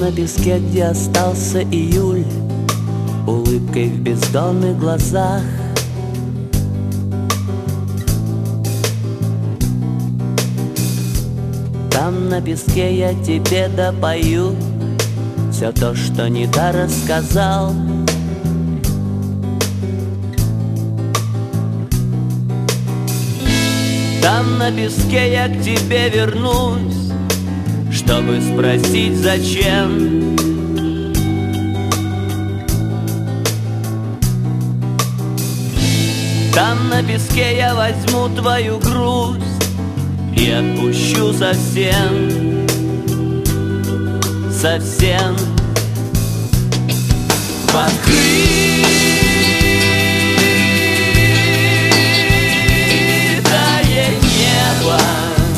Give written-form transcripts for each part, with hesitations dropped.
на песке, где остался июль, улыбкой в бездонных глазах. Там на песке я тебе допою все то, что не до рассказал. Там на песке я к тебе вернусь, чтобы спросить, зачем. Там на песке я возьму твою грусть и отпущу совсем, совсем. В открытое небо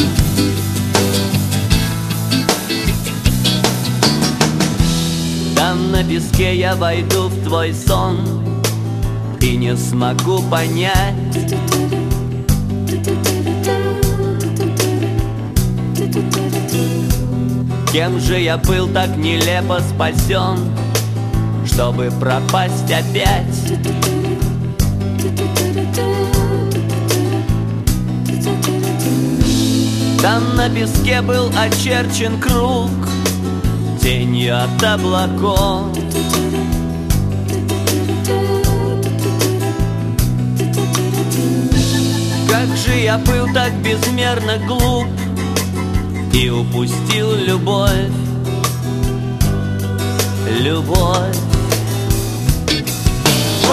там на песке я войду в твой сон и не смогу понять, кем же я был так нелепо спасен, чтобы пропасть опять. Там на песке был очерчен круг тенью от облаков. Как же я был так безмерно глуп и упустил любовь, любовь. В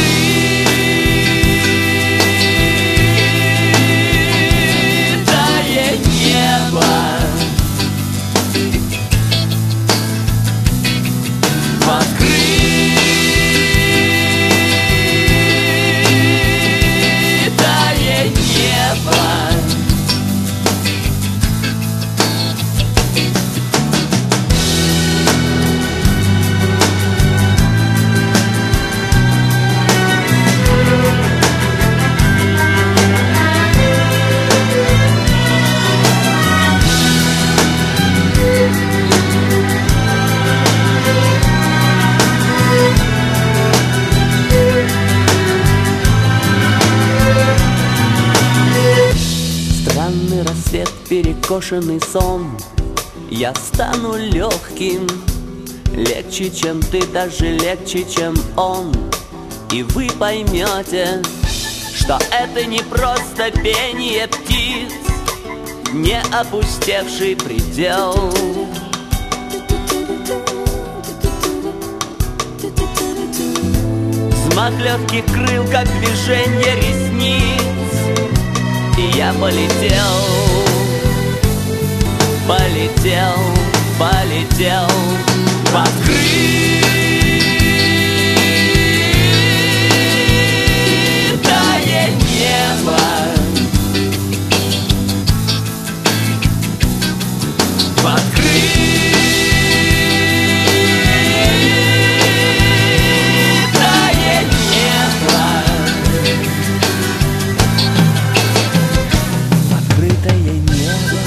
открытое небо в открытое небо. Странный рассвет, перекошенный сон. Я стану легким, легче, чем ты, даже легче, чем он. И вы поймете, что это не просто пение птиц, не опустевший предел. Взмах легких крыл, как движение ресниц, и я полетел, полетел, полетел в открытое небо. В открытое небо. Открытое небо.